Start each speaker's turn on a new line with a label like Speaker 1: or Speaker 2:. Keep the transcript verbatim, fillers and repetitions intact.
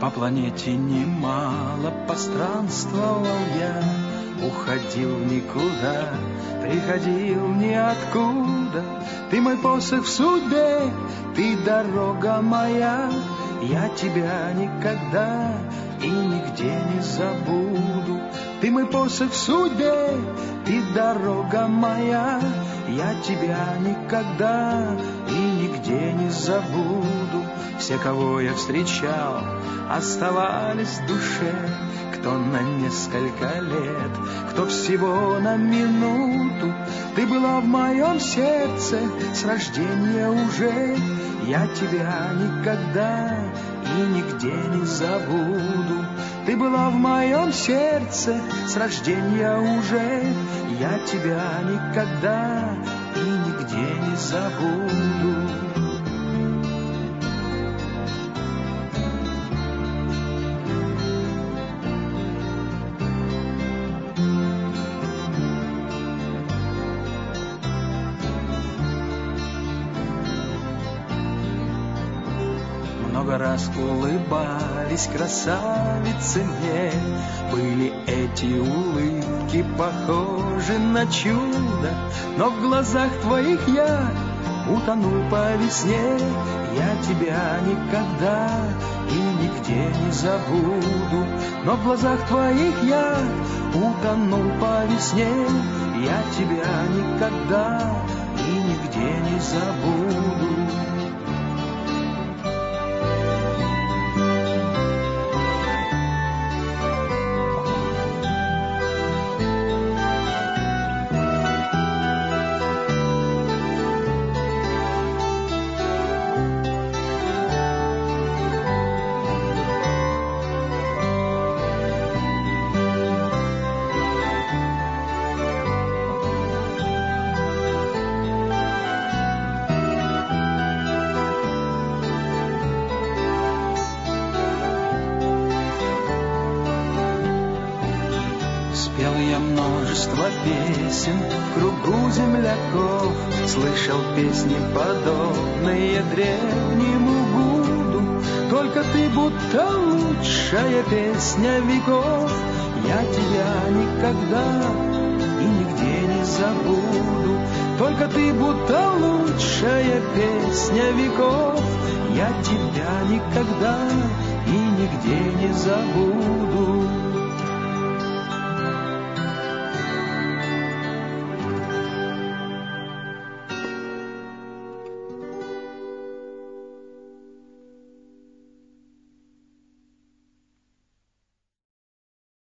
Speaker 1: По планете немало постранствовал я, уходил в никуда, приходил ниоткуда. Ты мой посох в судьбе, ты дорога моя, я тебя никогда и нигде не забуду. Ты мой посох в судьбе, ты дорога моя, я тебя никогда и нигде не забуду. Все, кого я встречал, оставались в душе, кто на несколько лет, кто всего на минуту. Ты была в моем сердце с рождения уже, я тебя никогда и нигде не забуду. Ты была в моем сердце с рождения уже, я тебя никогда и нигде не забуду. Много раз улыбались красавицы мне, были эти улыбки похожи на чудо, но в глазах твоих я утонул по весне. Я тебя никогда и нигде не забуду, но в глазах твоих я утонул по весне. Я тебя никогда и нигде не забуду. Спел я множество песен в кругу земляков, слышал песни, подобные древнему гуду. Только ты будто лучшая песня веков, я тебя никогда и нигде не забуду. Только ты будто лучшая песня веков, я тебя никогда и нигде не забуду.